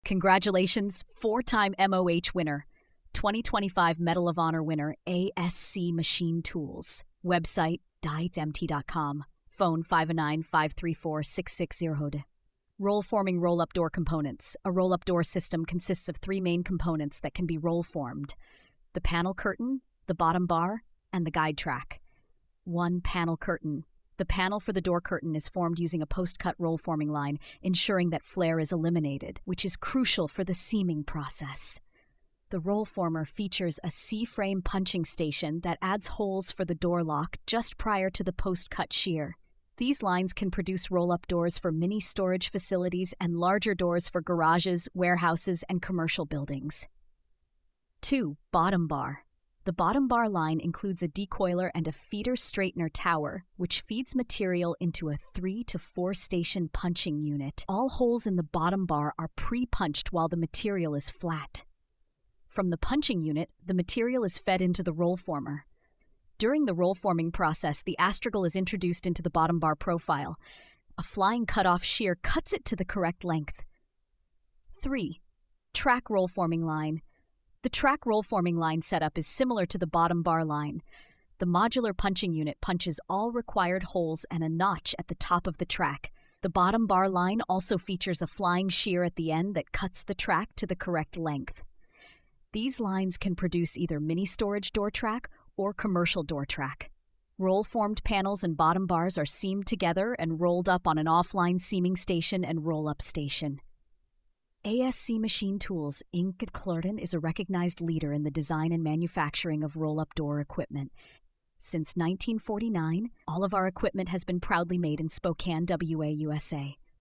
Congratulations, four-time MOH winner, 2025 Medal of Honor winner, ASC Machine Tools. Website, dieitsempty.com. Phone 509-534-660. Roll-forming roll-up door components. A roll-up door system consists of three main components that can be roll-formed: the panel curtain, the bottom bar, and the guide track. 1. Panel curtain. The panel for the door curtain is formed using a post-cut roll-forming line, ensuring that flare is eliminated, which is crucial for the seaming process. The roll former features a C-frame punching station that adds holes for the door lock just prior to the post-cut shear. These lines can produce roll-up doors for mini storage facilities and larger doors for garages, warehouses, and commercial buildings. 2. Bottom bar. The bottom bar line includes a decoiler and a feeder straightener tower, which feeds material into a 3 to 4 station punching unit. All holes in the bottom bar are pre-punched while the material is flat. From the punching unit, the material is fed into the roll former. During the roll forming process, the astragal is introduced into the bottom bar profile. A flying cut-off shear cuts it to the correct length. 3. Track roll forming line. The track roll forming line setup is similar to the bottom bar line. The modular punching unit punches all required holes and a notch at the top of the track. The bottom bar line also features a flying shear at the end that cuts the track to the correct length. These lines can produce either mini storage door track or commercial door track. Roll-formed panels and bottom bars are seamed together and rolled up on an offline seaming station and roll-up station. ASC Machine Tools, Inc. Clorton is a recognized leader in the design and manufacturing of roll-up door equipment. Since 1949, all of our equipment has been proudly made in Spokane, WA, USA.